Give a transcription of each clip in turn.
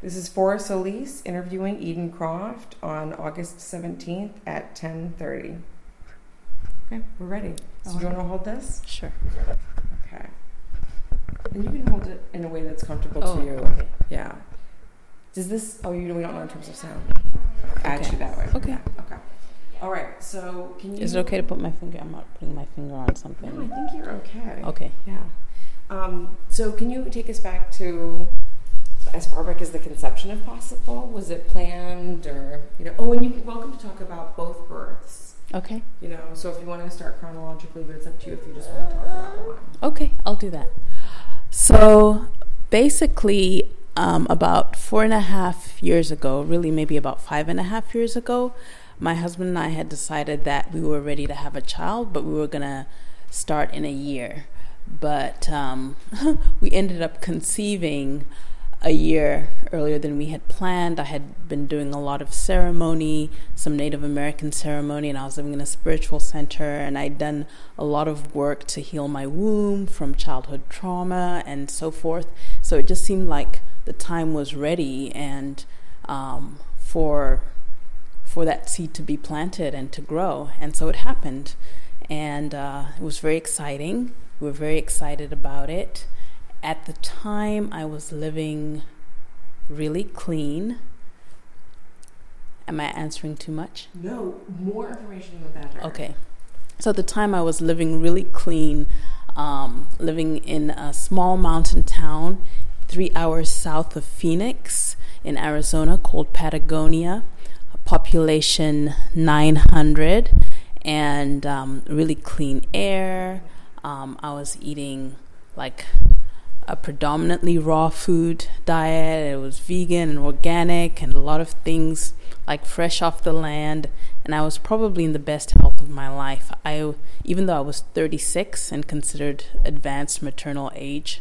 This is Forrest Solis interviewing Eden Croft on August 17th at 10:30. Okay, we're ready. So do you want to hold this? Sure. Okay. And you can hold it in a way that's comfortable to you. Okay. Yeah. Does this, we don't know in terms of sound. Actually, that way. Okay. Yeah, okay. All right, so can you... Is it okay to put my finger? I'm not putting my finger on something. No, I think you're okay. Okay. Yeah. So can you take us back to as far back as the conception, if possible? Was it planned or, and you're welcome to talk about both births. Okay. So if you want to start chronologically, but it's up to you if you just want to talk about one. Okay, I'll do that. So basically, about 4.5 years ago, really maybe about 5.5 years ago, my husband and I had decided that we were ready to have a child, but we were going to start in a year. But we ended up conceiving a year earlier than we had planned. I had been doing a lot of ceremony, some Native American ceremony, and I was living in a spiritual center, and I'd done a lot of work to heal my womb from childhood trauma and so forth. So it just seemed like the time was ready and for that seed to be planted and to grow. And so it happened. And it was very exciting. We were very excited about it. At the time, I was living really clean. Am I answering too much? No, more information the better. Okay. So at the time, I was living really clean, living in a small mountain town 3 hours south of Phoenix in Arizona called Patagonia, population 900, and really clean air. I was eating like a predominantly raw food diet. It was vegan and organic and a lot of things like fresh off the land. And I was probably in the best health of my life. Even though I was 36 and considered advanced maternal age,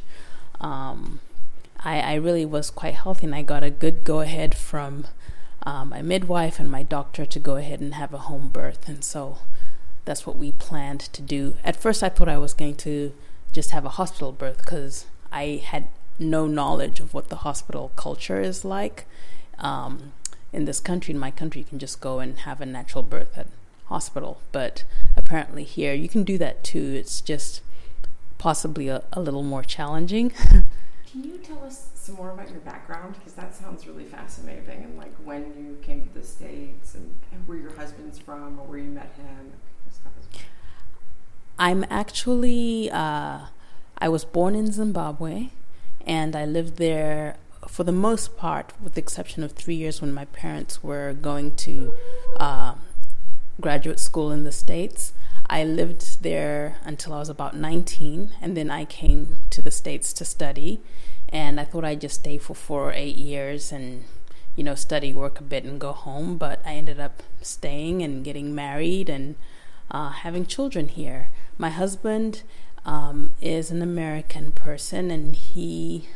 I really was quite healthy, and I got a good go-ahead from my midwife and my doctor to go ahead and have a home birth. And so that's what we planned to do. At first, I thought I was going to just have a hospital birth because I had no knowledge of what the hospital culture is like. In this country, in my country, you can just go and have a natural birth at hospital. But apparently here, you can do that too. It's just possibly a little more challenging. Can you tell us some more about your background? Because that sounds really fascinating. And like when you came to the States and where your husband's from or where you met him. I'm actually, I was born in Zimbabwe, and I lived there for the most part, with the exception of 3 years when my parents were going to graduate school in the States. I lived there until I was about 19, and then I came to the States to study, and I thought I'd just stay for 4 or 8 years and, study, work a bit, and go home, but I ended up staying and getting married and having children here. My husband is an American person, and he's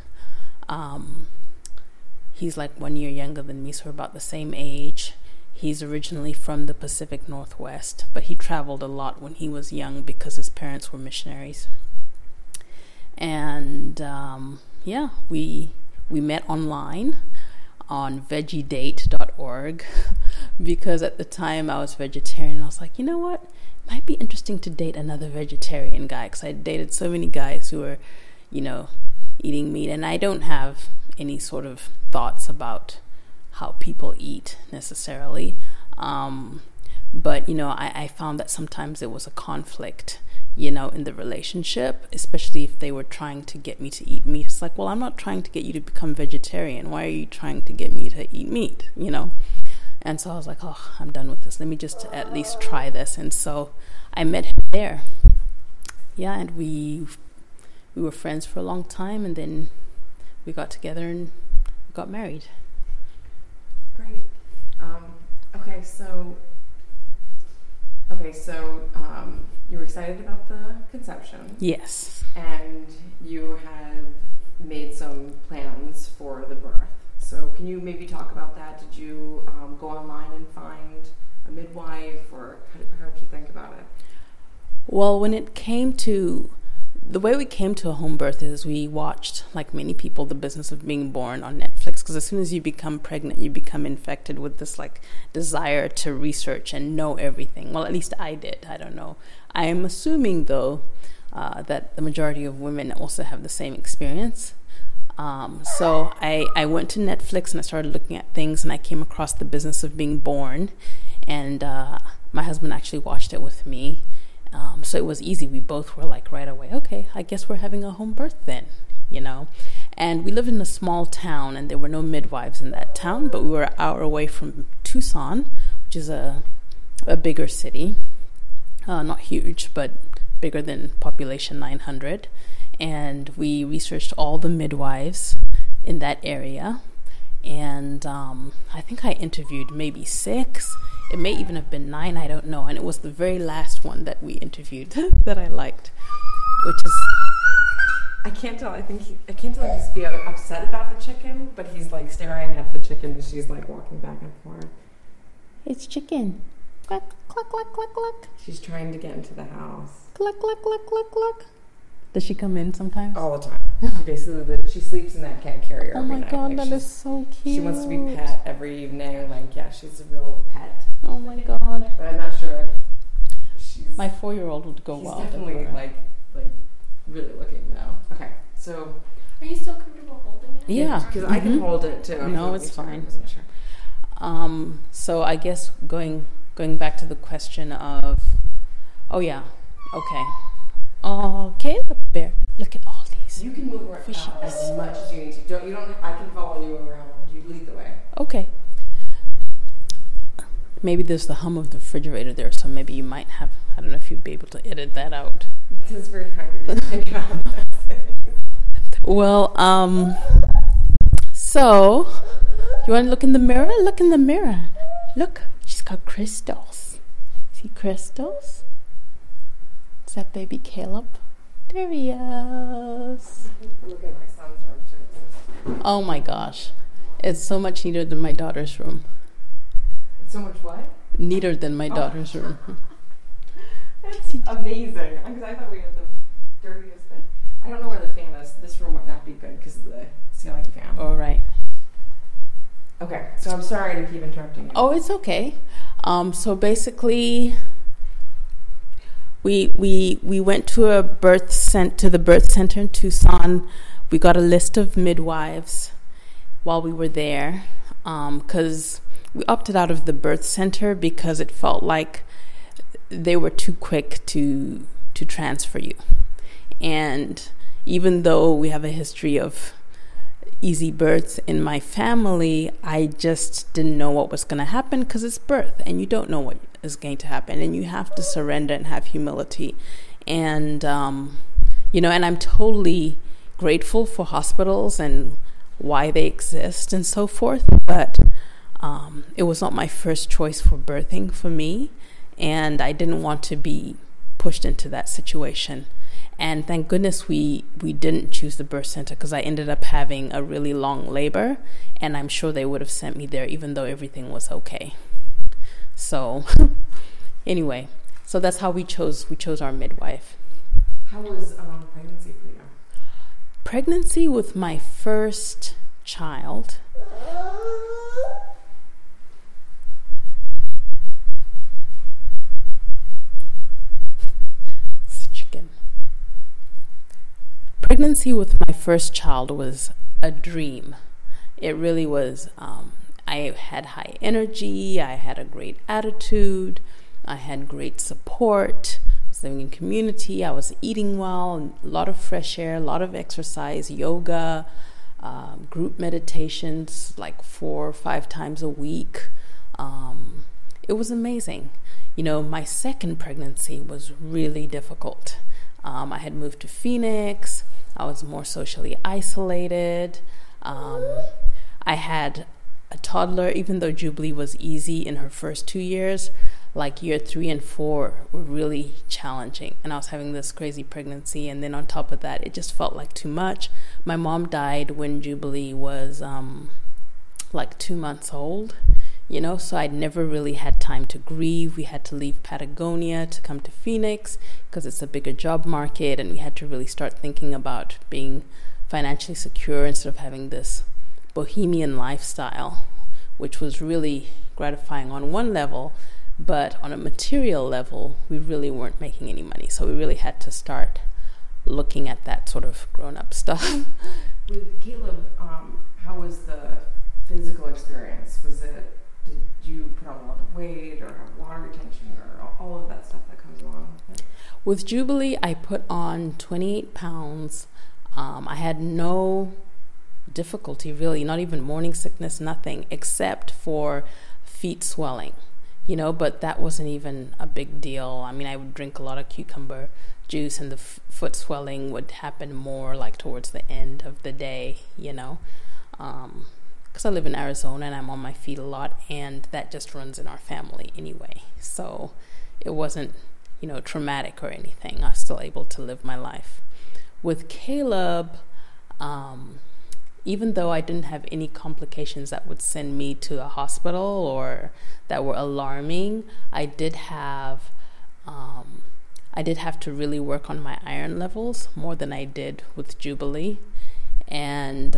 like 1 year younger than me, so we're about the same age. He's originally from the Pacific Northwest, but he traveled a lot when he was young because his parents were missionaries. And we met online on veggiedate.org because at the time I was vegetarian. I was like, you know what? It might be interesting to date another vegetarian guy, because I dated so many guys who were, eating meat, and I don't have any sort of thoughts about how people eat necessarily. But, I found that sometimes it was a conflict, in the relationship, especially if they were trying to get me to eat meat. It's like, well, I'm not trying to get you to become vegetarian. Why are you trying to get me to eat meat, And so I was like, oh, I'm done with this. Let me just at least try this. And so I met him there. Yeah, and we were friends for a long time, and then we got together and got married. Great. So you were excited about the conception. Yes. And you have made some plans for the birth. So can you maybe talk about that? Did you go online and find a midwife, or how did you think about it? Well, when it came to the way we came to a home birth is we watched, like many people, The Business of Being Born on Netflix, because as soon as you become pregnant, you become infected with this like desire to research and know everything. Well, at least I did. I don't know. I am assuming, though, that the majority of women also have the same experience. So I went to Netflix and I started looking at things, and I came across The Business of Being Born, and my husband actually watched it with me. So it was easy. We both were like right away, okay, I guess we're having a home birth then, you know. And we lived in a small town, and there were no midwives in that town, but we were an hour away from Tucson, which is a bigger city. Not huge, but bigger than population 900. And we researched all the midwives in that area. And I think I interviewed maybe 6. It may even have been 9, I don't know. And it was the very last one that we interviewed that I liked, which is... I can't tell. I can't tell if he's being upset about the chicken, but he's like staring at the chicken and she's like walking back and forth. It's chicken. Cluck, cluck, cluck, cluck, cluck. She's trying to get into the house. Cluck, cluck, cluck, cluck, cluck. Does she come in sometimes? All the time. She sleeps in that cat carrier every night. Oh my god, like that is so cute. She wants to be pet every evening. Like, yeah, she's a real pet. Oh my god. But I'm not sure. My 4-year-old would go wild. She's definitely like really looking now. Okay, so are you still comfortable holding it? Yeah, because I can hold it too. No, it's fine. I wasn't sure. So I guess going back to the question of, oh yeah, okay. Okay, the bear. Look at all these. You can move around as much as you need to. I can follow you around. You lead the way. Okay. Maybe there's the hum of the refrigerator there, so maybe you might have. I don't know if you'd be able to edit that out. This is very kind of you to think about that. Well, so you want to look in the mirror? Look in the mirror. Look, she's got crystals. See crystals? Is that baby Caleb? There he is. Look at my son's room too. Oh my gosh. It's so much neater than my daughter's room. It's so much what? Neater than my daughter's room. It's amazing. Because I thought we had the dirtiest bed. I don't know where the fan is. This room might not be good because of the ceiling fan. All right. Okay, so I'm sorry to keep interrupting you. Oh, it's okay. So basically, we went to the birth center in Tucson. We got a list of midwives while we were there, because we opted out of the birth center because it felt like they were too quick to transfer you. And even though we have a history of easy births in my family, I just didn't know what was going to happen, because it's birth and you don't know what is going to happen, and you have to surrender and have humility. And and I'm totally grateful for hospitals and why they exist and so forth, but it was not my first choice for birthing for me, and I didn't want to be pushed into that situation. And thank goodness we didn't choose the birth center, because I ended up having a really long labor, and I'm sure they would have sent me there even though everything was okay. So anyway, so that's how we chose our midwife. How was pregnancy for you? Pregnancy with my first child. Pregnancy with my first child was a dream. It really was. I had high energy. I had a great attitude. I had great support. I was living in community. I was eating well, a lot of fresh air, a lot of exercise, yoga, group meditations like 4 or 5 times a week. It was amazing. My second pregnancy was really difficult. I had moved to Phoenix. I was more socially isolated. I had a toddler. Even though Jubilee was easy in her first 2 years, like year 3 and 4 were really challenging. And I was having this crazy pregnancy. And then on top of that, it just felt like too much. My mom died when Jubilee was like 2 months old. So I'd never really had time to grieve. We had to leave Patagonia to come to Phoenix because it's a bigger job market, and we had to really start thinking about being financially secure instead of having this bohemian lifestyle, which was really gratifying on one level, but on a material level, we really weren't making any money. So we really had to start looking at that sort of grown-up stuff. With Caleb, how was the physical experience? Did you put on a lot of weight or have water retention or all of that stuff that comes along with it? With Jubilee, I put on 28 pounds. I had no difficulty, really, not even morning sickness, nothing, except for feet swelling, but that wasn't even a big deal. I mean, I would drink a lot of cucumber juice, and the foot swelling would happen more like towards the end of the day, because I live in Arizona and I'm on my feet a lot, and that just runs in our family anyway. So it wasn't, traumatic or anything. I was still able to live my life. With Caleb, even though I didn't have any complications that would send me to a hospital or that were alarming, I did have to really work on my iron levels more than I did with Jubilee. And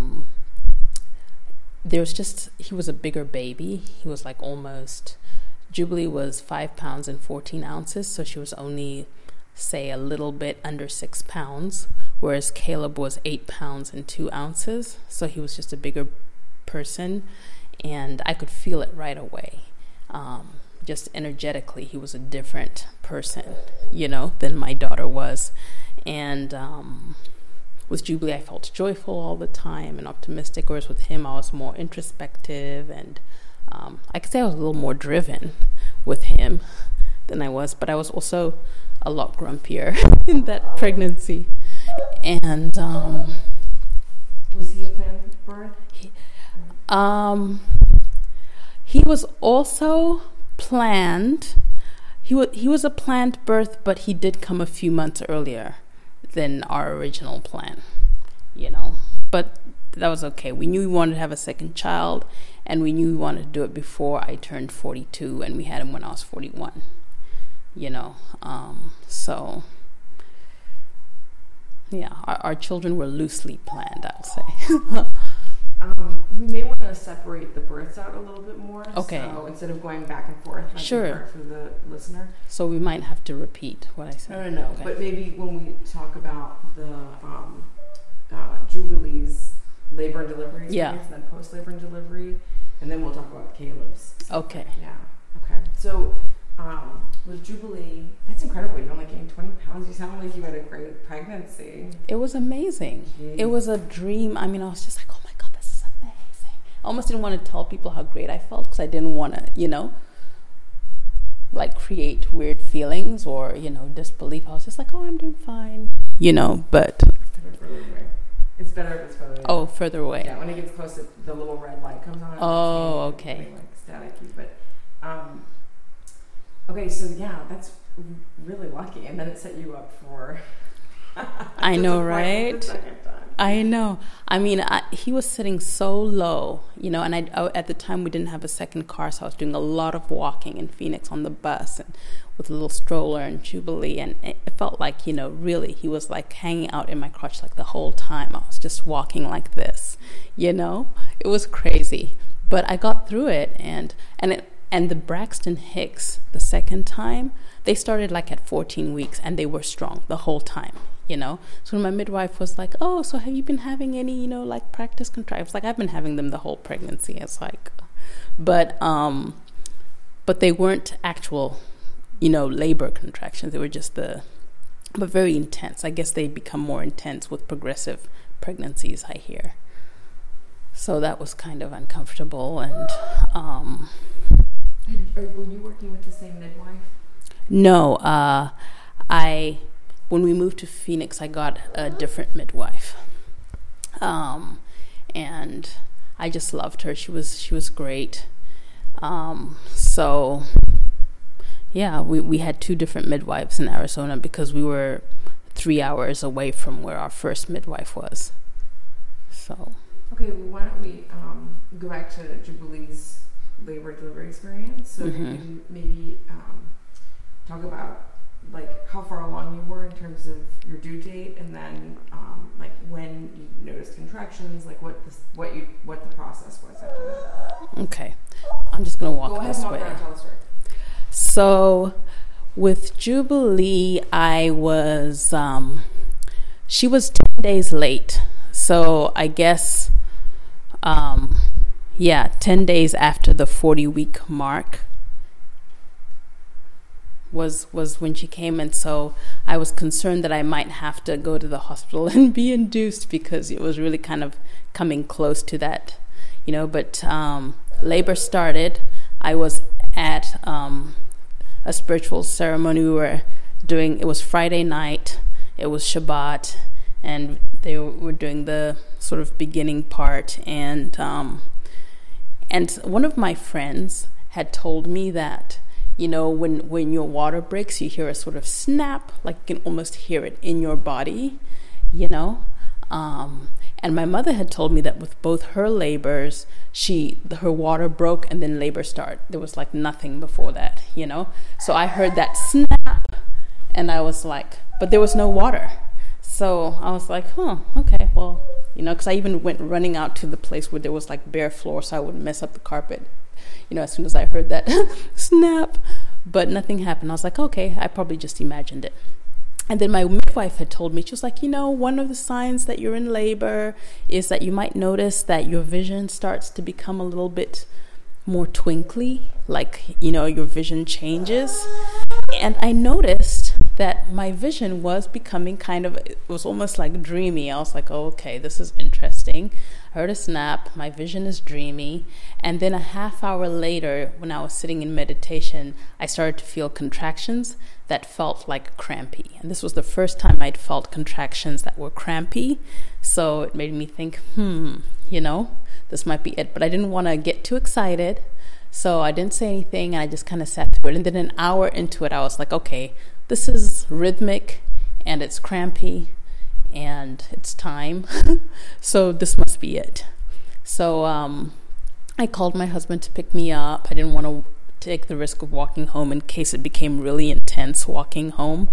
he was a bigger baby. He was like Jubilee was 5 pounds and 14 ounces, so she was only, say, a little bit under 6 pounds, whereas Caleb was 8 pounds and 2 ounces, so he was just a bigger person, and I could feel it right away. Just energetically, he was a different person, than my daughter was. And with Jubilee, I felt joyful all the time and optimistic, whereas with him, I was more introspective, and I could say I was a little more driven with him than I was, but I was also a lot grumpier in that pregnancy. And was he a planned birth? He was also planned. He was a planned birth, but he did come a few months earlier than our original plan, But that was okay. We knew we wanted to have a second child, and we knew we wanted to do it before I turned 42, and we had him when I was 41. So yeah, our children were loosely planned, I would say. We may want to separate the births out a little bit more. Okay. So instead of going back and forth, sure, for the listener. So we might have to repeat what I said. No. Okay. But maybe when we talk about the Jubilee's labor and delivery experience, and then post labor and delivery, and then we'll talk about Caleb's. Okay. Yeah. Okay. So with Jubilee, that's incredible. You only gained 20 pounds. You sound like you had a great pregnancy. It was amazing. Jeez. It was a dream. I mean, I was just like, oh my God, this is amazing. I almost didn't want to tell people how great I felt because I didn't want to, create weird feelings or, disbelief. I was just like, oh, I'm doing fine, but. It's better if it's further away. Oh, further away. Yeah, when it gets close, the little red light comes on. Oh, okay. Staticky, but okay, so yeah, that's really lucky, and then it set you up for. I know, right? I know. I mean, he was sitting so low, and at the time we didn't have a second car, so I was doing a lot of walking in Phoenix on the bus and with a little stroller and Jubilee, and it felt like, really, he was like hanging out in my crotch like the whole time. I was just walking like this, It was crazy, but I got through it, and the Braxton Hicks, the second time, they started like at 14 weeks, and they were strong the whole time. So my midwife was like, oh, so have you been having any, practice contractions? Like, I've been having them the whole pregnancy. It's like, but they weren't actual, labor contractions. They were just but very intense. I guess they become more intense with progressive pregnancies, I hear. So that was kind of uncomfortable. And were you working with the same midwife? No, when we moved to Phoenix, I got a different midwife, and I just loved her. She was great. So yeah, we had two different midwives in Arizona because we were 3 hours away from where our first midwife was. So okay, well, why don't we go back to Jubilee's labor delivery experience. So you can maybe talk about like how far along you were in terms of your due date, and then like when you noticed contractions, like what the process was after that. Okay, I'm just gonna walk this way. Go ahead and walk around, tell the story. So with Jubilee, I was she was 10 days late, so I guess 10 days after the 40-week mark was when she came, and so I was concerned that I might have to go to the hospital and be induced because it was really kind of coming close to that, but labor started. I was at a spiritual ceremony we were doing. It was Friday night, it was Shabbat, and they were doing the sort of beginning part, and one of my friends had told me that when your water breaks, you hear a sort of snap, like you can almost hear it in your body, and my mother had told me that with both her labors, her water broke and then labor started. There was like nothing before that, So I heard that snap, and I was like, but there was no water. So I was like, okay, well, because I even went running out to the place where there was like bare floor, so I wouldn't mess up the carpet, as soon as I heard that snap. But nothing happened. I was like, okay, I probably just imagined it. And then my midwife had told me, she was like, one of the signs that you're in labor is that you might notice that your vision starts to become a little bit more twinkly, like, your vision changes. And I noticed that my vision was becoming it was almost like dreamy. I was like, oh, okay, this is interesting. I heard a snap, my vision is dreamy. And then a half hour later, when I was sitting in meditation, I started to feel contractions that felt like crampy. And this was the first time I'd felt contractions that were crampy. So it made me think, this might be it. But I didn't want to get too excited. So I didn't say anything, and I just kind of sat through it. And then an hour into it, I was like, okay, this is rhythmic, and it's crampy, and it's time. So this must be it. So I called my husband to pick me up. I didn't want to take the risk of walking home in case it became really intense walking home.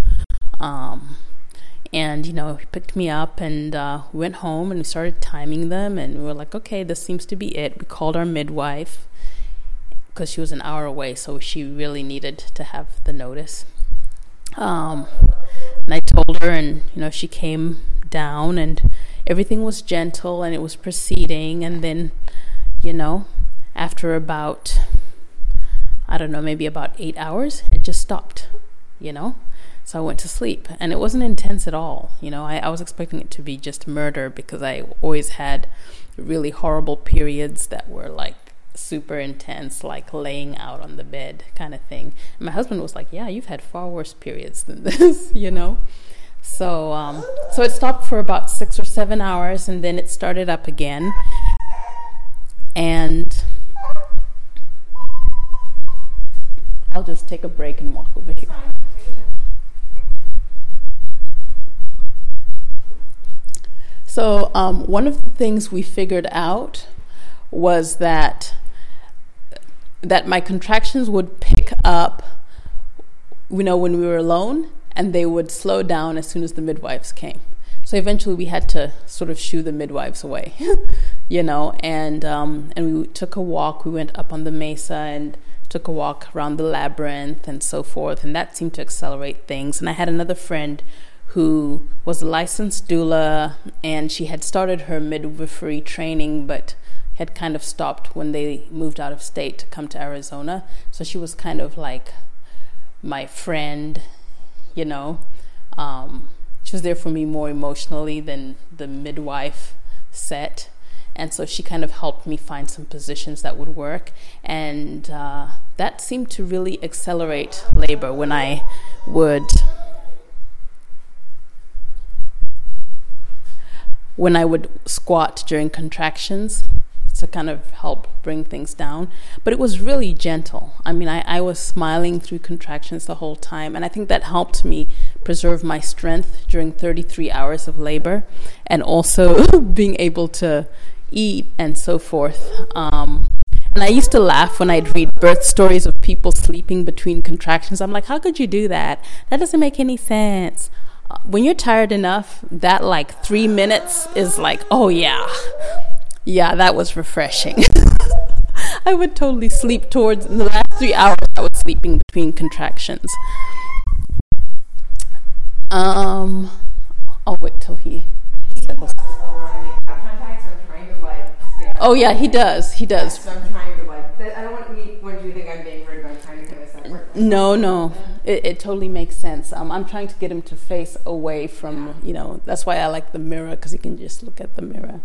And, he picked me up, and we went home, and we started timing them, and we were like, okay, this seems to be it. We called our midwife because she was an hour away, so she really needed to have the notice. And I told her, and, she came down, and everything was gentle, and it was proceeding, and then, after about, maybe about 8 hours, it just stopped, So I went to sleep, and it wasn't intense at all. I was expecting it to be just murder because I always had really horrible periods that were like super intense, like laying out on the bed kind of thing. And my husband was like, yeah, you've had far worse periods than this, So it stopped for about 6 or 7 hours, and then it started up again. And I'll just take a break and walk over here. So one of the things we figured out was that my contractions would pick up, when we were alone, and they would slow down as soon as the midwives came. So eventually we had to sort of shoo the midwives away, and we took a walk. We went up on the mesa and took a walk around the labyrinth and so forth, and that seemed to accelerate things. And I had another friend who was a licensed doula, and she had started her midwifery training, but had kind of stopped when they moved out of state to come to Arizona. So she was kind of like my friend, She was there for me more emotionally than the midwife set. And so she kind of helped me find some positions that would work. And that seemed to really accelerate labor when I would squat during contractions to kind of help bring things down. But it was really gentle. I was smiling through contractions the whole time, and I think that helped me preserve my strength during 33 hours of labor, and also being able to eat and so forth. And I used to laugh when I'd read birth stories of people sleeping between contractions. I'm like, how could you do that? That doesn't make any sense. When you're tired enough, that like 3 minutes is like, oh yeah. Yeah, that was refreshing. I would totally sleep towards the last 3 hours. I was sleeping between contractions. I'll wait till he settles. Oh yeah, he does. He does. So I'm trying to like. I don't want to meet. What do you think I'm being rude? But I'm trying to kind of separate. No. It totally makes sense. I'm trying to get him to face away from, that's why I like the mirror, because he can just look at the mirror.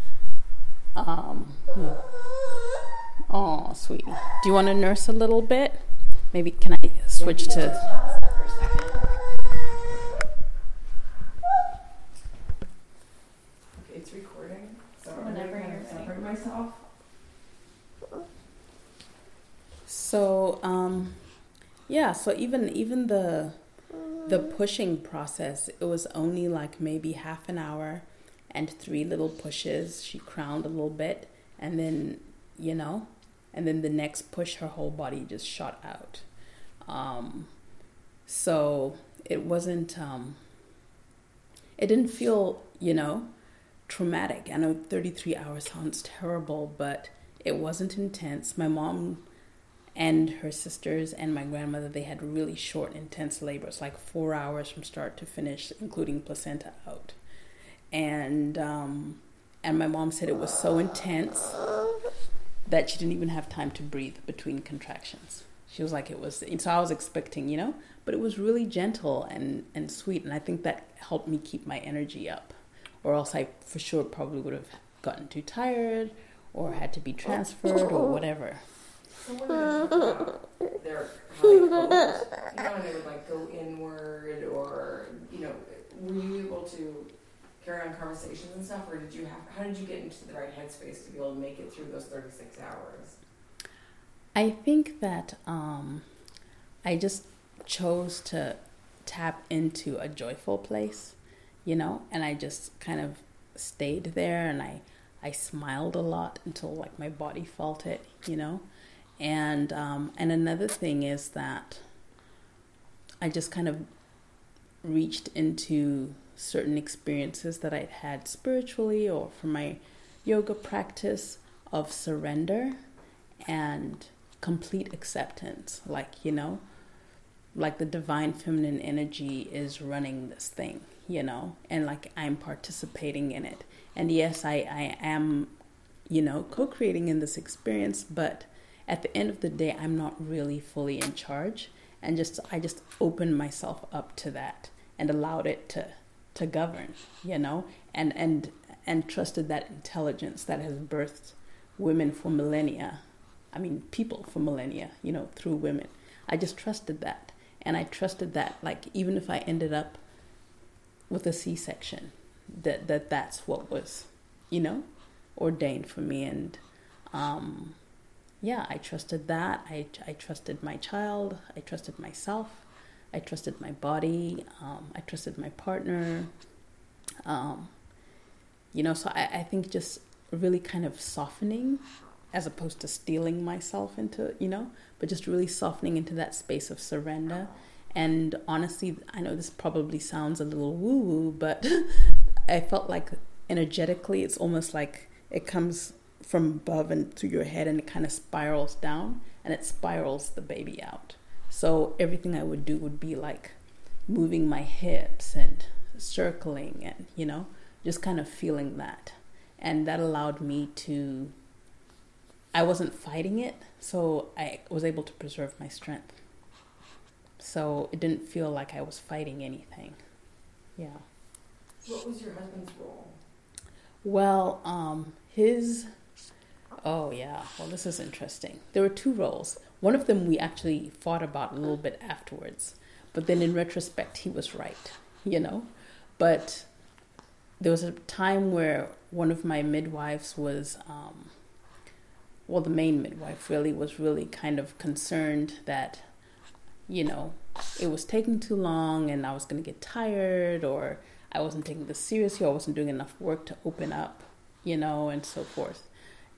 Oh, sweetie. Do you want to nurse a little bit? Maybe can I switch to... It's recording, so whenever I'm going to separate myself. So, so even the pushing process, it was only like maybe half an hour and 3 little pushes. She crowned a little bit, and then, and then the next push, her whole body just shot out. So it wasn't, it didn't feel, traumatic. I know 33 hours sounds terrible, but it wasn't intense. My mom and her sisters and my grandmother, they had really short, intense labors, like 4 hours from start to finish, including placenta out. And my mom said it was so intense that she didn't even have time to breathe between contractions. She was like, so I was expecting, but it was really gentle and sweet. And I think that helped me keep my energy up, or else I for sure probably would have gotten too tired or had to be transferred or whatever. Someone talk about their how they coped. When they would like go inward, or were you able to carry on conversations and stuff, or how did you get into the right headspace to be able to make it through those 36 hours? I think that I just chose to tap into a joyful place, and I just kind of stayed there, and I smiled a lot until like my body felt it, And another thing is that I just kind of reached into certain experiences that I'd had spiritually or from my yoga practice of surrender and complete acceptance. Like, like the divine feminine energy is running this thing, and like I'm participating in it. And yes, I am, co-creating in this experience, but at the end of the day, I'm not really fully in charge, and I just opened myself up to that and allowed it to govern, and trusted that intelligence that has birthed women for millennia. I mean, people for millennia, through women. I just trusted that, and I trusted that, like, even if I ended up with a C-section, that's what was, ordained for me, and I trusted that. I trusted my child. I trusted myself. I trusted my body. I trusted my partner. So I think just really kind of softening, as opposed to stealing myself into, but just really softening into that space of surrender. And honestly, I know this probably sounds a little woo-woo, but I felt like energetically, it's almost like it comes from above and through your head, and it kind of spirals down, and it spirals the baby out. So everything I would do would be like moving my hips and circling and, just kind of feeling that. And that allowed me to, I wasn't fighting it, so I was able to preserve my strength. So it didn't feel like I was fighting anything. Yeah. What was your husband's role? Well, this is interesting. There were 2 roles. One of them we actually fought about a little bit afterwards, but then in retrospect, he was right, But there was a time where one of my midwives was, the main midwife really was really kind of concerned that, it was taking too long and I was going to get tired, or I wasn't taking this seriously, or I wasn't doing enough work to open up, and so forth.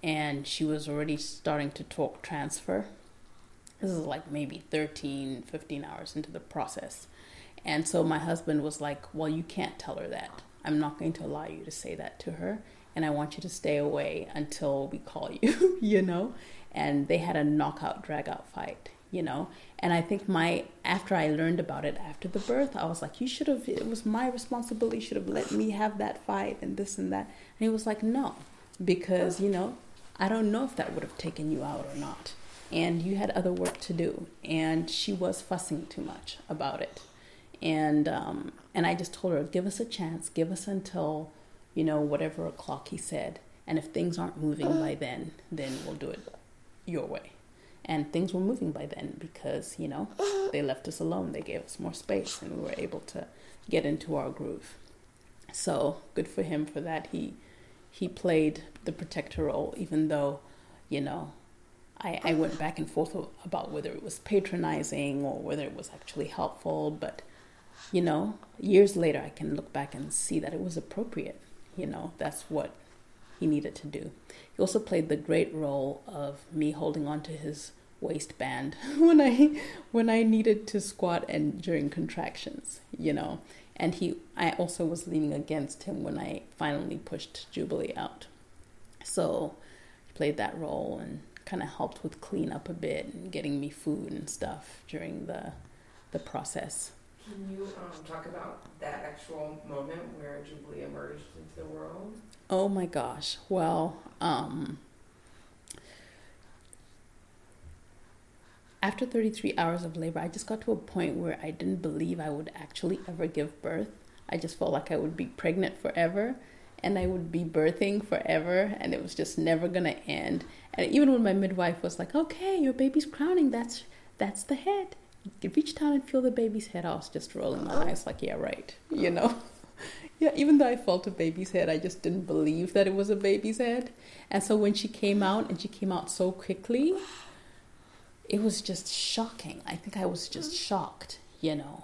and she was already starting to talk transfer. This is like maybe 13, 15 hours into the process. And so my husband was like, well, you can't tell her that. I'm not going to allow you to say that to her. And I want you to stay away until we call you, you know? And they had a knockout, drag-out fight, you know? And I think after I learned about it after the birth, I was like, it was my responsibility. You should have let me have that fight and this and that. And he was like, no, because, you know, I don't know if that would have taken you out or not. And you had other work to do. And she was fussing too much about it. And I just told her, give us a chance, give us until, you know, whatever o'clock he said. And if things aren't moving by then we'll do it your way. And things were moving by then because, you know, they left us alone. They gave us more space and we were able to get into our groove. So good for him for that. He played the protector role, even though, you know, I went back and forth about whether it was patronizing or whether it was actually helpful. But, you know, years later, I can look back and see that it was appropriate. You know, that's what he needed to do. He also played the great role of me holding on to his waistband when I needed to squat and during contractions, you know. And I also was leaning against him when I finally pushed Jubilee out. So he played that role and kind of helped with cleanup a bit and getting me food and stuff during the process. Can you talk about that actual moment where Jubilee emerged into the world? Oh my gosh. Well, after 33 hours of labor, I just got to a point where I didn't believe I would actually ever give birth. I just felt like I would be pregnant forever and I would be birthing forever and it was just never going to end. And even when my midwife was like, okay, your baby's crowning, that's the head. You reach down and feel the baby's head. I was just rolling my eyes like, yeah, right, you know. Yeah, even though I felt a baby's head, I just didn't believe that it was a baby's head. And so when she came out, and she came out so quickly, it was just shocking. I think I was just shocked, you know.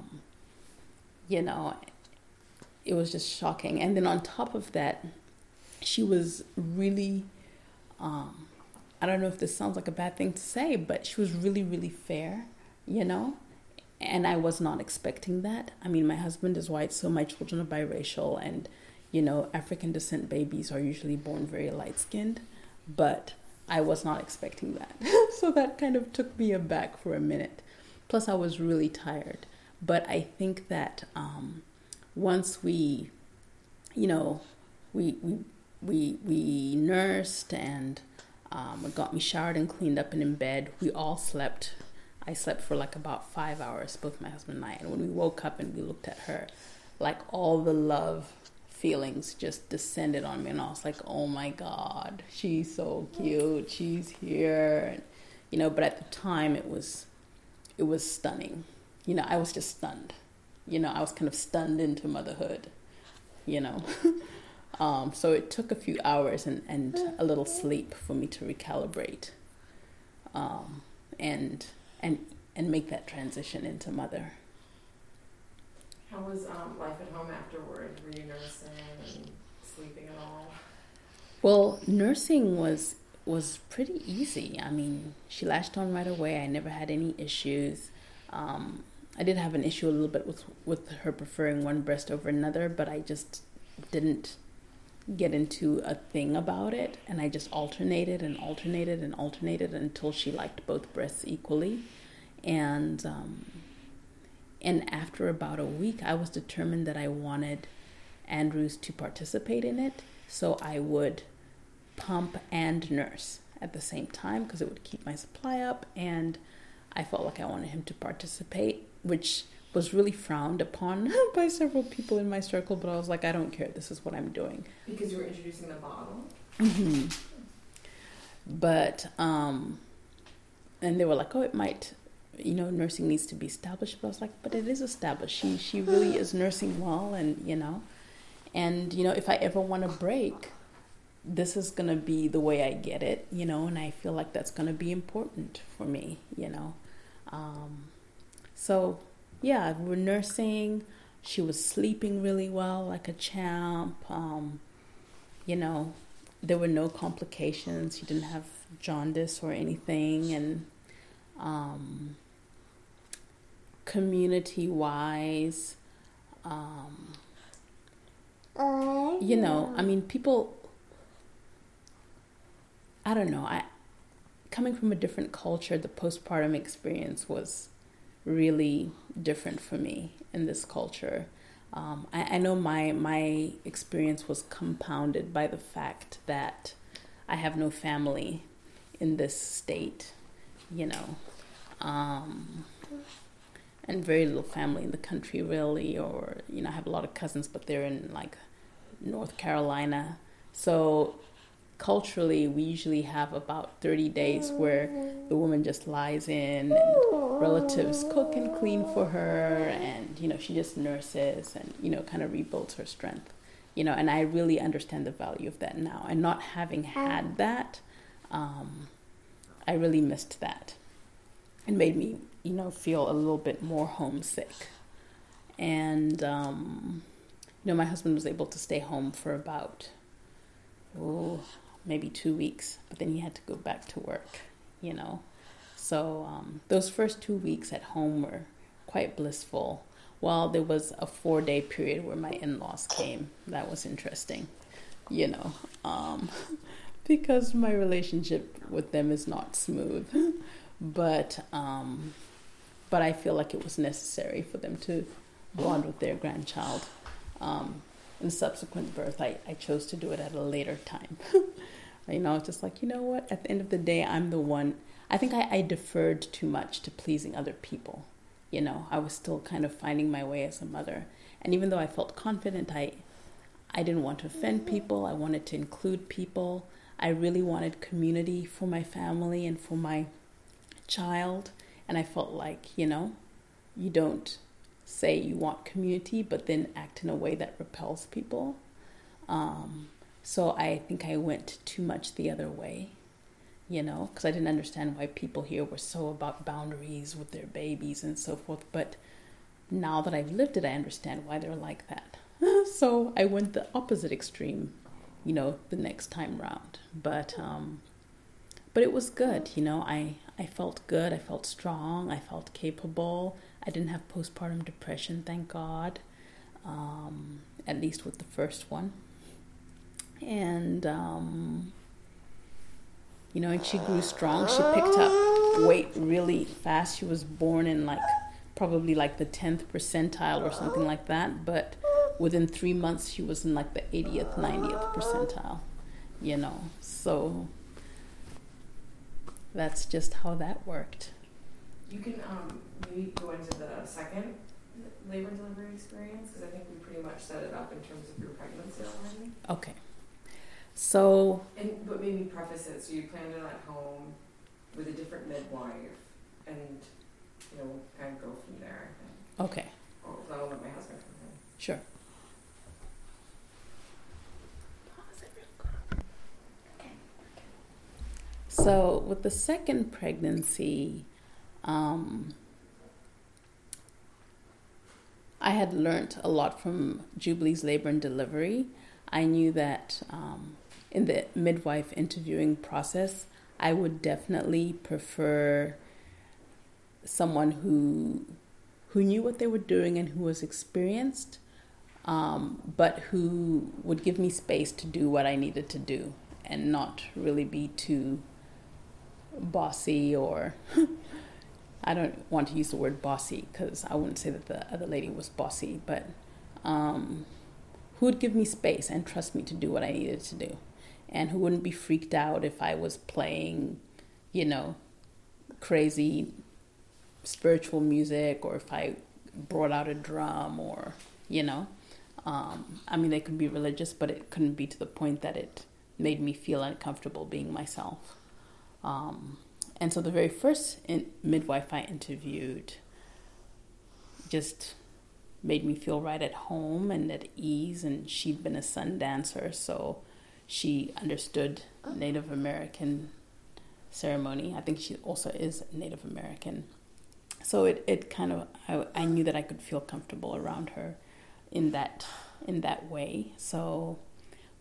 It was just shocking. And then on top of that, she was really, I don't know if this sounds like a bad thing to say, but she was really, really fair, you know. And I was not expecting that. I mean, my husband is white, so my children are biracial. And, you know, African descent babies are usually born very light-skinned. But I was not expecting that. So that kind of took me aback for a minute. Plus, I was really tired. But I think that once we, you know, we nursed and got me showered and cleaned up and in bed, we all slept. I slept for like about 5 hours, both my husband and I. And when we woke up and we looked at her, like all the love feelings just descended on me. And I was like, oh my God, she's so cute. She's here. And, you know, but at the time it was stunning. You know, I was just stunned. You know, I was kind of stunned into motherhood, you know. So it took a few hours and a little sleep for me to recalibrate. And make that transition into mother. How was life at home afterward? Were you nursing and sleeping at all? Well, nursing was pretty easy. I mean, she latched on right away. I never had any issues. I did have an issue a little bit with her preferring one breast over another, but I just didn't get into a thing about it. And I just alternated until she liked both breasts equally. And after about a week, I was determined that I wanted Andrews to participate in it. So I would pump and nurse at the same time because it would keep my supply up. And I felt like I wanted him to participate, which was really frowned upon by several people in my circle. But I was like, I don't care. This is what I'm doing. Because you were introducing the bottle? Mm-hmm. But, and they were like, oh, it might... you know, nursing needs to be established. But I was like, but it is established. She really is nursing well, and, you know, if I ever want to break, this is going to be the way I get it, you know, and I feel like that's going to be important for me, you know. So, yeah, we were nursing. She was sleeping really well, like a champ. You know, there were no complications. She didn't have jaundice or anything. And community-wise, you know, I mean, people, I don't know, coming from a different culture, the postpartum experience was really different for me in this culture. I know my experience was compounded by the fact that I have no family in this state, you know, and very little family in the country, really. Or, you know, I have a lot of cousins, but they're in like North Carolina. So culturally, we usually have about 30 days where the woman just lies in and relatives cook and clean for her, and, you know, she just nurses and, you know, kind of rebuilds her strength, you know. And I really understand the value of that now. And not having had that, I really missed that. It made me, you know, feel a little bit more homesick. And, you know, my husband was able to stay home for about, maybe 2 weeks, but then he had to go back to work, you know. So those first 2 weeks at home were quite blissful. Well, there was a 4-day period where my in-laws came. That was interesting, you know, because my relationship with them is not smooth. But I feel like it was necessary for them to bond with their grandchild. In subsequent birth, I chose to do it at a later time. You know, just like, you know what, at the end of the day, I'm the one. I think I deferred too much to pleasing other people. You know, I was still kind of finding my way as a mother. And even though I felt confident, I didn't want to offend people. I wanted to include people. I really wanted community for my family and for my child. And I felt like, you know, you don't say you want community but then act in a way that repels people. So I think I went too much the other way, you know, because I didn't understand why people here were so about boundaries with their babies and so forth. But now that I've lived it, I understand why they're like that. So I went the opposite extreme, you know, the next time round. But it was good, you know. I felt good. I felt strong. I felt capable. I didn't have postpartum depression, thank God, at least with the first one. And, you know, and she grew strong. She picked up weight really fast. She was born in probably the 10th percentile or something like that. But within 3 months, she was in the 80th, 90th percentile, you know. So that's just how that worked. You can maybe go into the second labor and delivery experience, because I think we pretty much set it up in terms of your pregnancy already. Okay. So... But maybe preface it, so you planned it at home with a different midwife, and, you know, we'll kind of go from there, I think. Okay. I'll let my husband come in. Sure. So with the second pregnancy, I had learned a lot from Jubilee's labor and delivery. I knew that in the midwife interviewing process, I would definitely prefer someone who knew what they were doing and who was experienced, but who would give me space to do what I needed to do and not really be too bossy, or I don't want to use the word bossy because I wouldn't say that the other lady was bossy, but who would give me space and trust me to do what I needed to do, and who wouldn't be freaked out if I was playing, you know, crazy spiritual music, or if I brought out a drum, or, you know, I mean, they could be religious, but it couldn't be to the point that it made me feel uncomfortable being myself. And so the very first midwife I interviewed just made me feel right at home and at ease, and she'd been a sun dancer, so she understood Native American ceremony. I think she also is Native American. So it kind of, I knew that I could feel comfortable around her in that way. So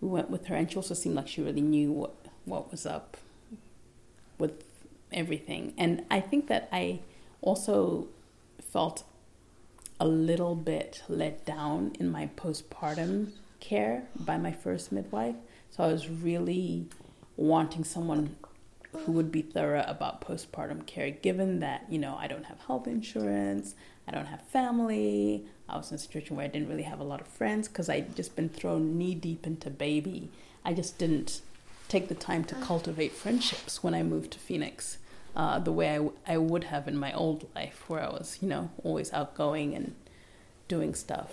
we went with her, and she also seemed like she really knew what was up with everything. And I think that I also felt a little bit let down in my postpartum care by my first midwife. So I was really wanting someone who would be thorough about postpartum care, given that, I don't have health insurance, I don't have family. I was in a situation where I didn't really have a lot of friends because I'd just been thrown knee deep into baby. I just didn't take the time to cultivate friendships when I moved to Phoenix, the way I would have in my old life, where I was, always outgoing and doing stuff.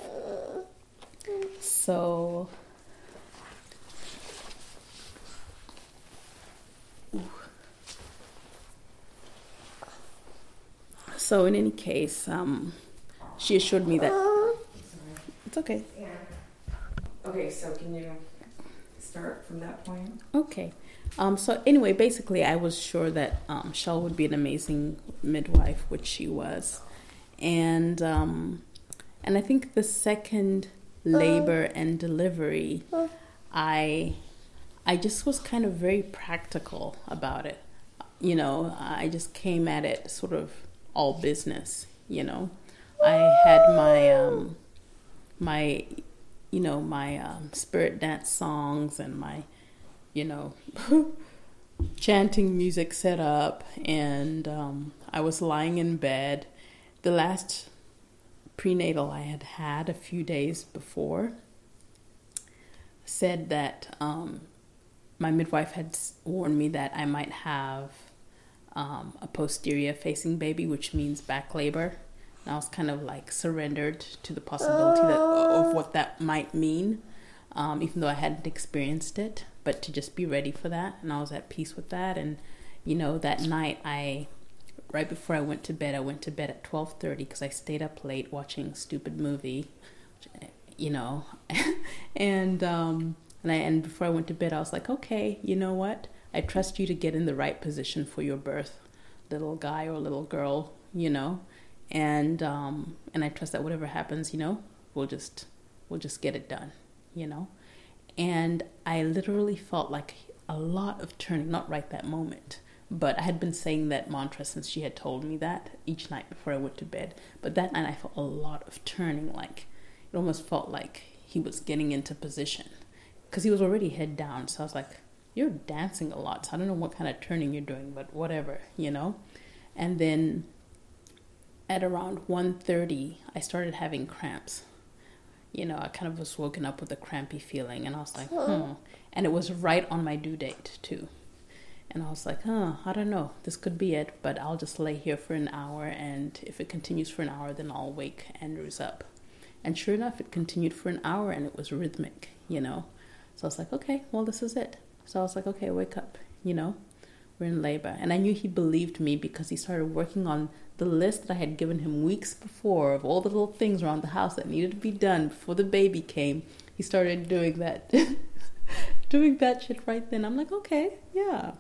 So, in any case, she assured me that it's okay. Yeah. Okay, so can you start from that point? Okay. So anyway, basically, I was sure that Shell would be an amazing midwife, which she was, and I think the second labor and delivery, I just was kind of very practical about it. I just came at it sort of all business. I had my spirit dance songs and my chanting music set up, and I was lying in bed. The last prenatal I had a few days before said that my midwife had warned me that I might have a posterior facing baby, which means back labor. And I was kind of like surrendered to the possibility of what that might mean, even though I hadn't experienced it, but to just be ready for that. And I was at peace with that. And, that night right before I went to bed at 12:30 because I stayed up late watching a stupid movie, and before I went to bed, I was like, okay, you know what? I trust you to get in the right position for your birth, little guy or little girl, and I trust that whatever happens, we'll just get it done, And I literally felt like a lot of turning, not right that moment, but I had been saying that mantra since she had told me that each night before I went to bed. But that night I felt a lot of turning, like it almost felt like he was getting into position because he was already head down. So I was like, you're dancing a lot, so I don't know what kind of turning you're doing, but whatever, And then at around 1:30, I started having cramps. I kind of was woken up with a crampy feeling, and I was like, And it was right on my due date, too. And I was like, I don't know, this could be it, but I'll just lay here for an hour, and if it continues for an hour, then I'll wake Andrews up. And sure enough, it continued for an hour, and it was rhythmic, So I was like, okay, well, this is it. So I was like, okay, wake up, we're in labor. And I knew he believed me because he started working on the list that I had given him weeks before of all the little things around the house that needed to be done before the baby came. He started doing that, doing that shit right then. I'm like, okay, yeah,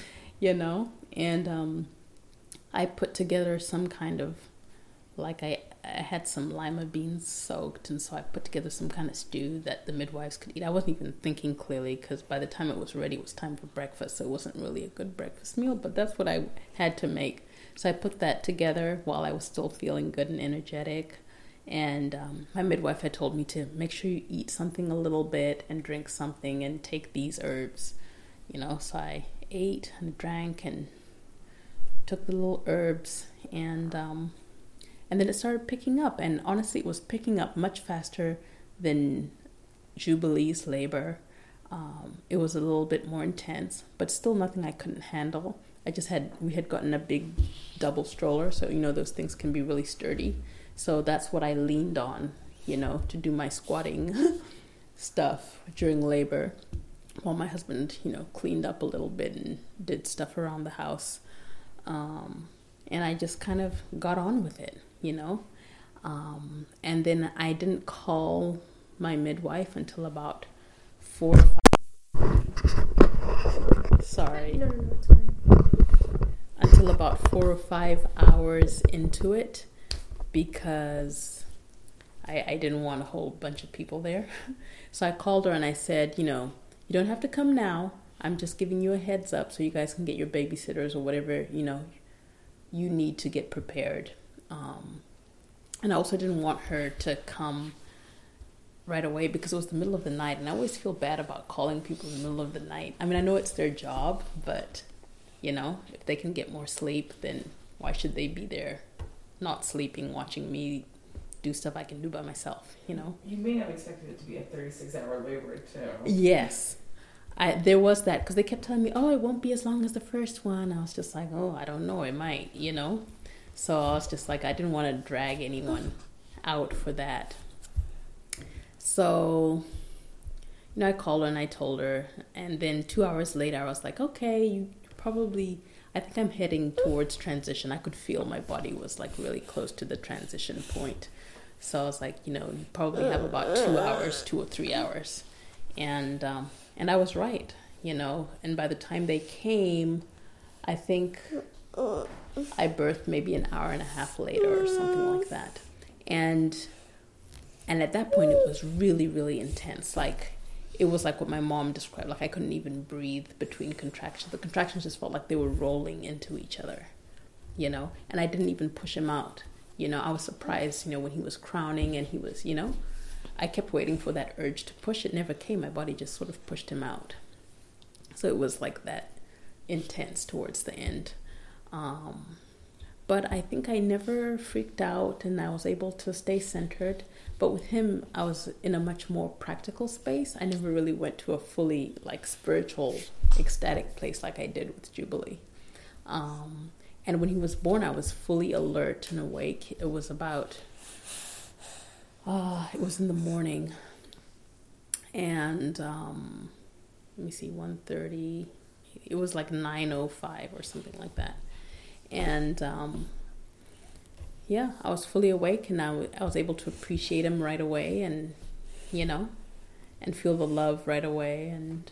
and I put together some kind of, like I had some lima beans soaked, and so I put together some kind of stew that the midwives could eat. I wasn't even thinking clearly because by the time it was ready, it was time for breakfast, so it wasn't really a good breakfast meal, but that's what I had to make. So I put that together while I was still feeling good and energetic, and my midwife had told me to make sure you eat something a little bit and drink something and take these herbs, so I ate and drank and took the little herbs, and then it started picking up, and honestly it was picking up much faster than Jubilee's labor. It was a little bit more intense, but still nothing I couldn't handle. We had gotten a big double stroller, so those things can be really sturdy, so that's what I leaned on, to do my squatting stuff during labor, while my husband, cleaned up a little bit and did stuff around the house. And I just kind of got on with it, and then I didn't call my midwife until about 4 or 5. Sorry. No, it's fine. Until about 4 or 5 hours into it, because I didn't want a whole bunch of people there. So I called her and I said, you don't have to come now. I'm just giving you a heads up so you guys can get your babysitters or whatever, you need to get prepared. And I also didn't want her to come right away because it was the middle of the night, and I always feel bad about calling people in the middle of the night. I mean, I know it's their job, but if they can get more sleep, then why should they be there not sleeping, watching me do stuff I can do by myself, You may have expected it to be a 36-hour labor too. Yes. There was that, because they kept telling me, it won't be as long as the first one. I was just like, I don't know, it might, So I was just like, I didn't want to drag anyone out for that. So, I called her and I told her, and then 2 hours later I was like, okay, I think I'm heading towards transition. I could feel my body was like really close to the transition point. So I was like, you probably have about 2 hours, 2 or 3 hours. And I was right, and by the time they came, I think I birthed maybe an hour and a half later or something like that. And at that point, it was really, really intense. Like, it was like what my mom described. Like, I couldn't even breathe between contractions. The contractions just felt like they were rolling into each other, and I didn't even push him out. I was surprised, when he was crowning and he was, I kept waiting for that urge to push. It never came. My body just sort of pushed him out. So it was like that intense towards the end. But I think I never freaked out, and I was able to stay centered. But with him, I was in a much more practical space. I never really went to a fully spiritual, ecstatic place like I did with Jubilee. And when he was born, I was fully alert and awake. It was about, it was in the morning. And, let me see, 1:30. It was like 9:05 or something like that. And, I was fully awake, and I was able to appreciate him right away, and, and feel the love right away. And,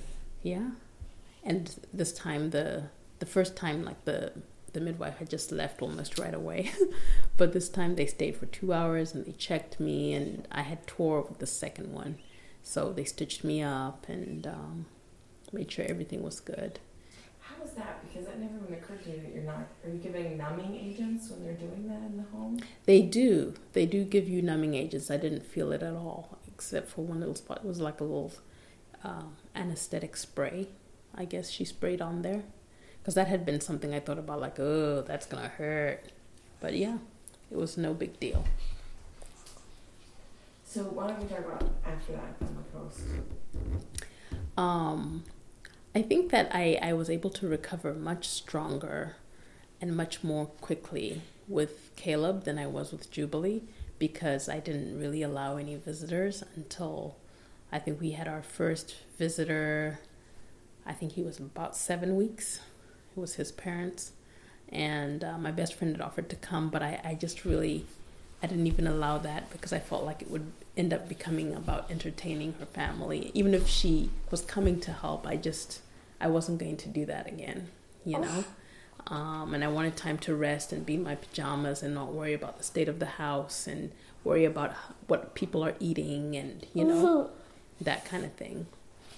and this time, the first time, the midwife had just left almost right away. But this time they stayed for 2 hours, and they checked me, and I had tore with the second one. So they stitched me up and made sure everything was good. How is that? Because that never even occurred to me that you're not... Are you giving numbing agents when they're doing that in the home? They do. They do give you numbing agents. I didn't feel it at all, except for one little spot. It was like a little anesthetic spray, I guess she sprayed on there. Because that had been something I thought about, that's going to hurt. But yeah, it was no big deal. So why don't we talk about after that on the post? I think that I was able to recover much stronger and much more quickly with Caleb than I was with Jubilee, because I didn't really allow any visitors until I think we had our first visitor. I think he was about 7 weeks. It was his parents. And my best friend had offered to come, but I just really... I didn't even allow that because I felt like it would end up becoming about entertaining her family. Even if she was coming to help, I wasn't going to do that again, And I wanted time to rest and be in my pajamas and not worry about the state of the house and worry about what people are eating and, that kind of thing.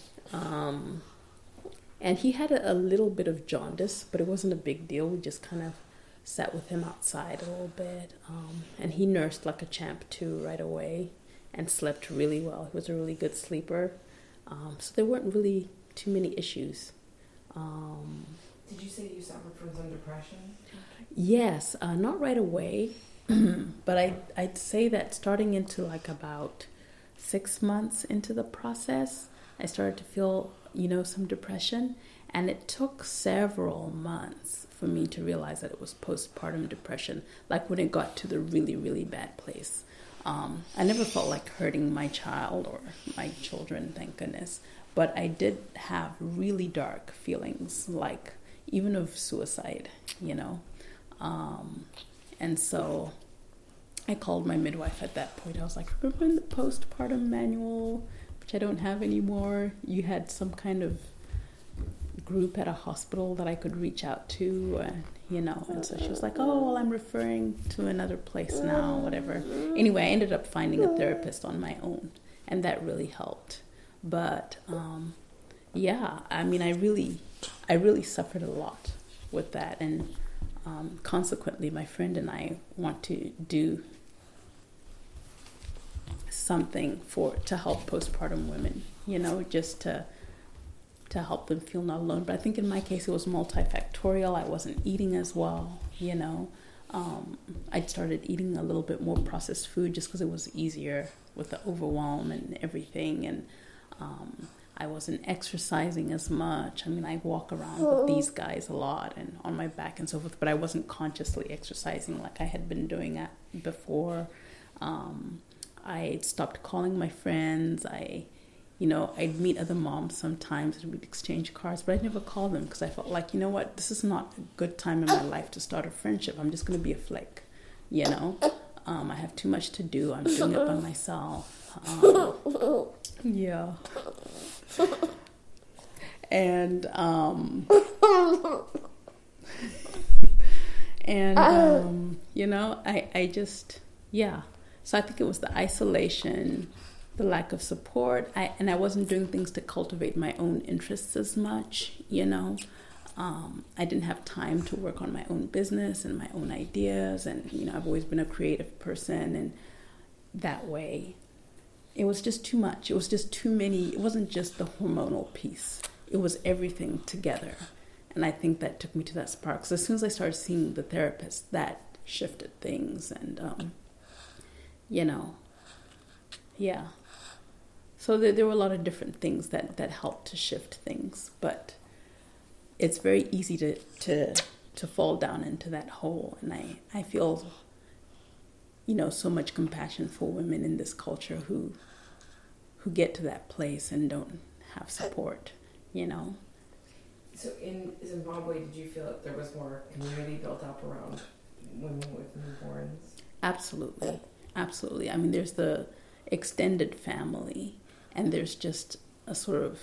And he had a little bit of jaundice, but it wasn't a big deal. We just kind of sat with him outside a little bit. And he nursed like a champ too right away and slept really well. He was a really good sleeper. So there weren't really too many issues. Did you say you suffered from some depression? Yes, not right away. But I'd say that starting into about 6 months into the process, I started to feel, some depression. And it took several months for me to realize that it was postpartum depression, like when it got to the really, really bad place. I never felt like hurting my child or my children, thank goodness. But I did have really dark feelings, like even of suicide, And so I called my midwife at that point. I was like, remember in the postpartum manual, which I don't have anymore, you had some kind of group at a hospital that I could reach out to, and so she was like, I'm referring to another place now, whatever. Anyway, I ended up finding a therapist on my own, and that really helped. But yeah, I mean, I really suffered a lot with that, and consequently, my friend and I want to do something to help postpartum women, just to help them feel not alone. But I think in my case it was multifactorial. I wasn't eating as well, I'd started eating a little bit more processed food just because it was easier with the overwhelm and everything, and I wasn't exercising as much. I mean, I walk around with these guys a lot and on my back and so forth, but I wasn't consciously exercising like I had been doing before. I stopped calling my friends. I'd meet other moms sometimes and we'd exchange cards, but I'd never call them because I felt like, you know what, this is not a good time in my life to start a friendship. I'm just going to be a flick, I have too much to do. I'm doing it by myself. Yeah. And, I just, yeah. So I think it was the isolation, the lack of support. I wasn't doing things to cultivate my own interests as much, I didn't have time to work on my own business and my own ideas. And, I've always been a creative person. And that way, it was just too much. It was just too many. It wasn't just the hormonal piece. It was everything together. And I think that took me to that spark. So as soon as I started seeing the therapist, that shifted things. And, yeah. So there were a lot of different things that helped to shift things. But it's very easy to fall down into that hole. And I feel, so much compassion for women in this culture who get to that place and don't have support, So in Zimbabwe, did you feel that there was more community built up around women with newborns? Absolutely. Absolutely. I mean, there's the extended family, and there's just a sort of,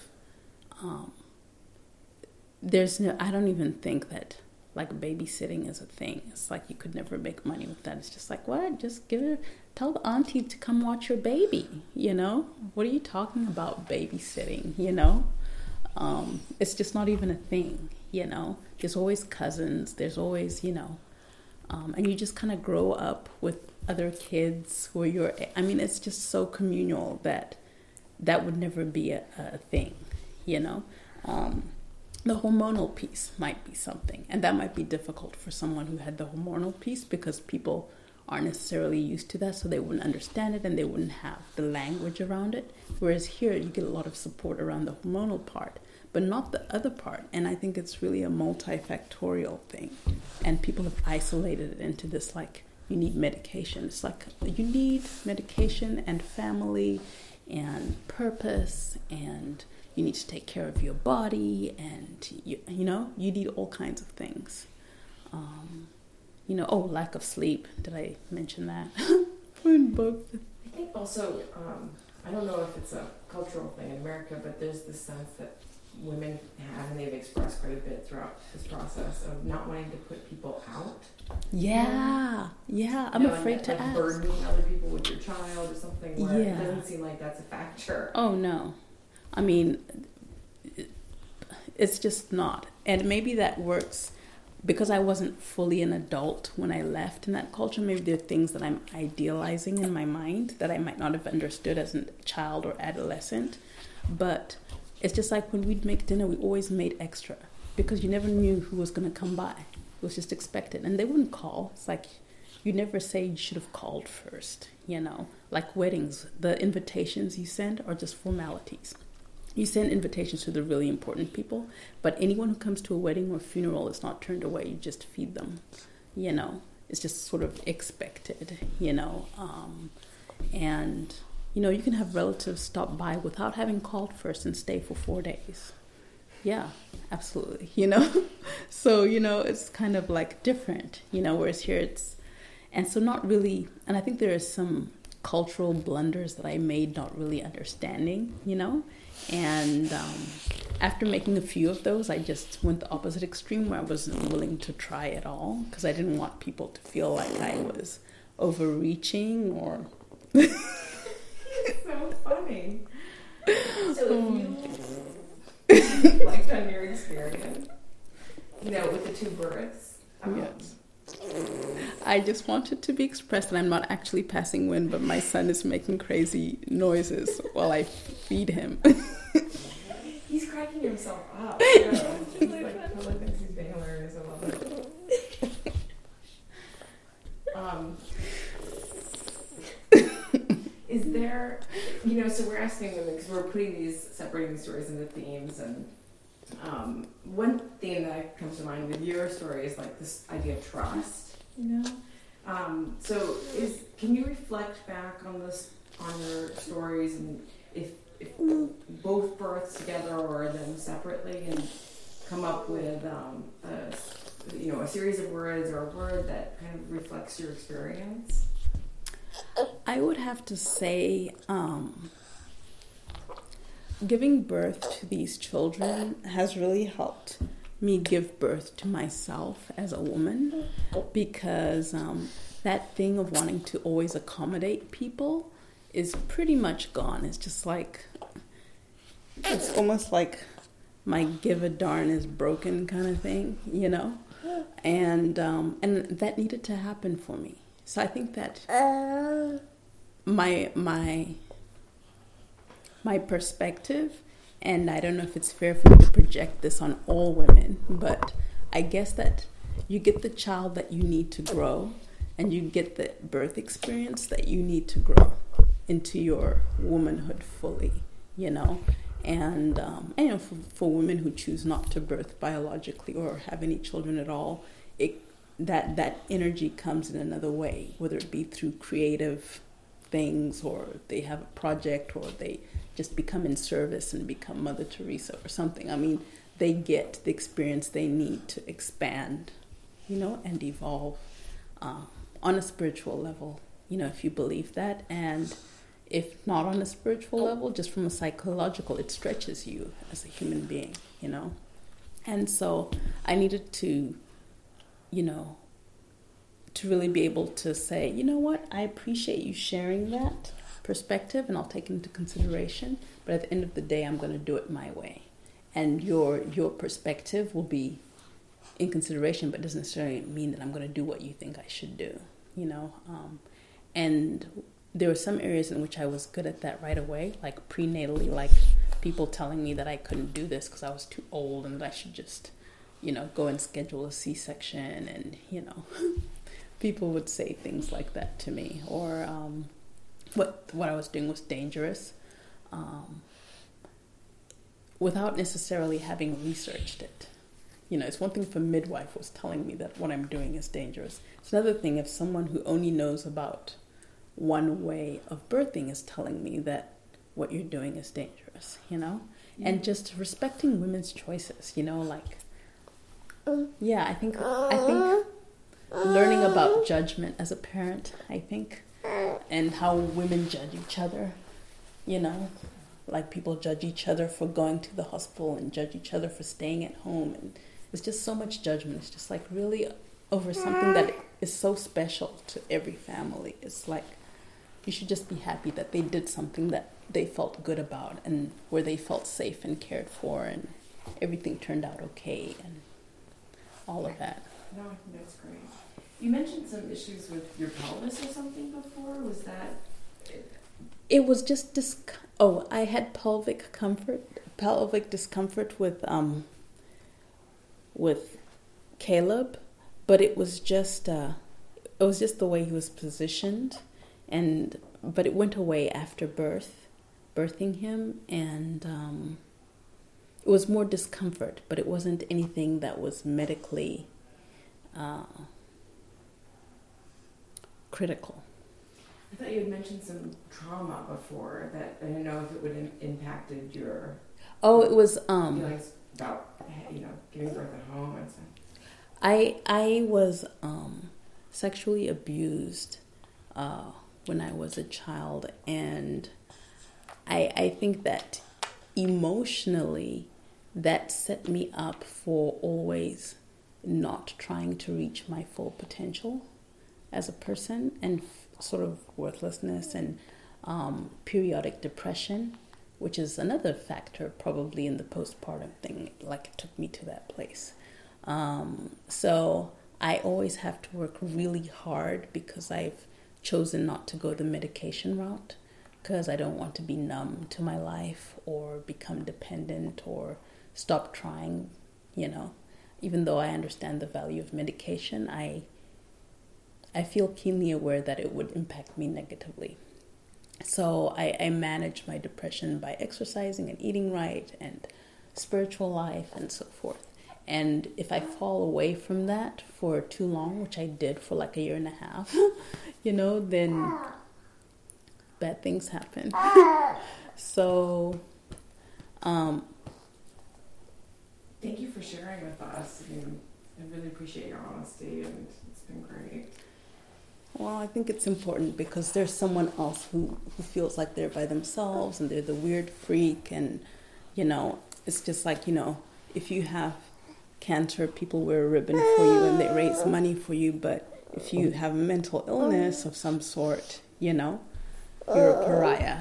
I don't even think that like babysitting is a thing. It's like you could never make money with that. It's just like, what? Just tell the auntie to come watch your baby, What are you talking about babysitting, It's just not even a thing, There's always cousins. There's always, and you just kind of grow up with other kids who are it's just so communal that would never be a thing, The hormonal piece might be something, and that might be difficult for someone who had the hormonal piece because people aren't necessarily used to that, so they wouldn't understand it and they wouldn't have the language around it. Whereas here, you get a lot of support around the hormonal part, but not the other part. And I think it's really a multifactorial thing. And people have isolated it into this, like, you need medication. It's like, you need medication and family and purpose, and you need to take care of your body, and you need all kinds of things. Lack of sleep. Did I mention that? I think also, I don't know if it's a cultural thing in America, but there's this sense that women have, and they've expressed quite a bit throughout this process, of not wanting to put people out. Yeah. I'm afraid to ask. Burdening other people with your child or something where it doesn't seem like that's a factor. Oh, no. I mean, it's just not. And maybe that works because I wasn't fully an adult when I left in that culture. Maybe there are things that I'm idealizing in my mind that I might not have understood as a child or adolescent. But it's just like when we'd make dinner, we always made extra because you never knew who was going to come by. It was just expected. And they wouldn't call. It's like you never say you should have called first, Like weddings, the invitations you send are just formalities. You send invitations to the really important people, but anyone who comes to a wedding or funeral is not turned away. You just feed them, It's just sort of expected, And, you can have relatives stop by without having called first and stay for 4 days. Yeah, absolutely, So, it's kind of like different, whereas here and so not really, and I think there are some cultural blunders that I made not really understanding, And after making a few of those, I just went the opposite extreme where I wasn't willing to try at all because I didn't want people to feel like I was overreaching or... It's so funny. So reflect on your experience, with the two births. Yes. I just want it to be expressed that I'm not actually passing wind, but my son is making crazy noises while I feed him. He's cracking himself up. Yeah. He's totally thinks he's being hilarious. I love it. Is there, so we're asking women because we're separating these stories into themes, and one theme that comes to mind with your story is like this idea of trust. So can you reflect back on your stories, and if both births together or them separately, and come up with a series of words or a word that kind of reflects your experience? I would have to say giving birth to these children has really helped me give birth to myself as a woman, because that thing of wanting to always accommodate people is pretty much gone. It's just like, it's almost like my give a darn is broken kind of thing, and that needed to happen for me. So I think that my perspective, and I don't know if it's fair for me to project this on all women, but I guess that you get the child that you need to grow, and you get the birth experience that you need to grow into your womanhood fully, and for women who choose not to birth biologically or have any children at all, that energy comes in another way, whether it be through creative things, or they have a project, or they just become in service and become Mother Teresa or something. I mean, they get the experience they need to expand, and evolve on a spiritual level, if you believe that. And if not on a spiritual level, just from a psychological, it stretches you as a human being, And so I needed to really be able to say, what, I appreciate you sharing that perspective, and I'll take it into consideration, but at the end of the day, I'm going to do it my way. And your perspective will be in consideration, but doesn't necessarily mean that I'm going to do what you think I should do, and there were some areas in which I was good at that right away, like prenatally, like people telling me that I couldn't do this because I was too old and that I should just, go and schedule a C-section, and, people would say things like that to me, or what I was doing was dangerous, without necessarily having researched it. It's one thing if a midwife was telling me that what I'm doing is dangerous. It's another thing if someone who only knows about one way of birthing is telling me that what you're doing is dangerous, and just respecting women's choices, I think learning about judgment as a parent, I think, and how women judge each other, like people judge each other for going to the hospital and judge each other for staying at home, and it's just so much judgment. It's just like really over something that is so special to every family. It's like you should just be happy that they did something that they felt good about, and where they felt safe and cared for, and everything turned out okay, and all of that. No, I think that's great. You mentioned some issues with your pelvis or something before. Was that? It was just I had pelvic discomfort with Caleb, but it was just the way he was positioned, but it went away after birthing him, and it was more discomfort, but it wasn't anything that was medically critical. I thought you had mentioned some trauma before that. I didn't know if it would impacted your. Oh, it was feelings about giving birth at home and stuff. I was sexually abused when I was a child, and I think that emotionally that set me up for always not trying to reach my full potential as a person, and sort of worthlessness and periodic depression. which is another factor probably in the postpartum thing, like it took me to that place. So I always have to work really hard because I've chosen not to go the medication route, because I don't want to be numb to my life or become dependent or stop trying, you know. Even though I understand the value of medication, I feel keenly aware that it would impact me negatively. So I manage my depression by exercising and eating right and spiritual life and so forth. And if I fall away from that for too long, which I did for like 1.5 years, you know, then bad things happen. So, thank you for sharing with us. I really appreciate your honesty, and it's been great. well, I think it's important because there's someone else who feels like they're by themselves and they're the weird freak. And, you know, it's just like, you know, if you have cancer, people wear a ribbon for you and they raise money for you. But if you have a mental illness of some sort, you know, you're a pariah.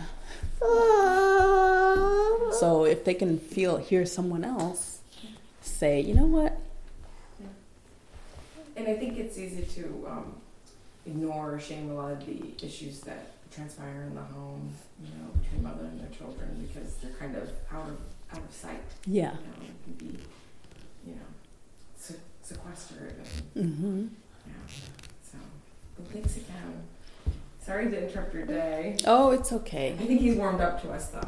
So if they can hear someone else say, you know what? And I think it's easy to ignore or shame a lot of the issues that transpire in the home, you know, between mother and their children, because they're kind of out of sight. Yeah. You know, it can be, you know, sequestered. Mm-hmm. Yeah. So, well, thanks again. Sorry to interrupt your day. Oh, it's okay. I think he's warmed up to us, though.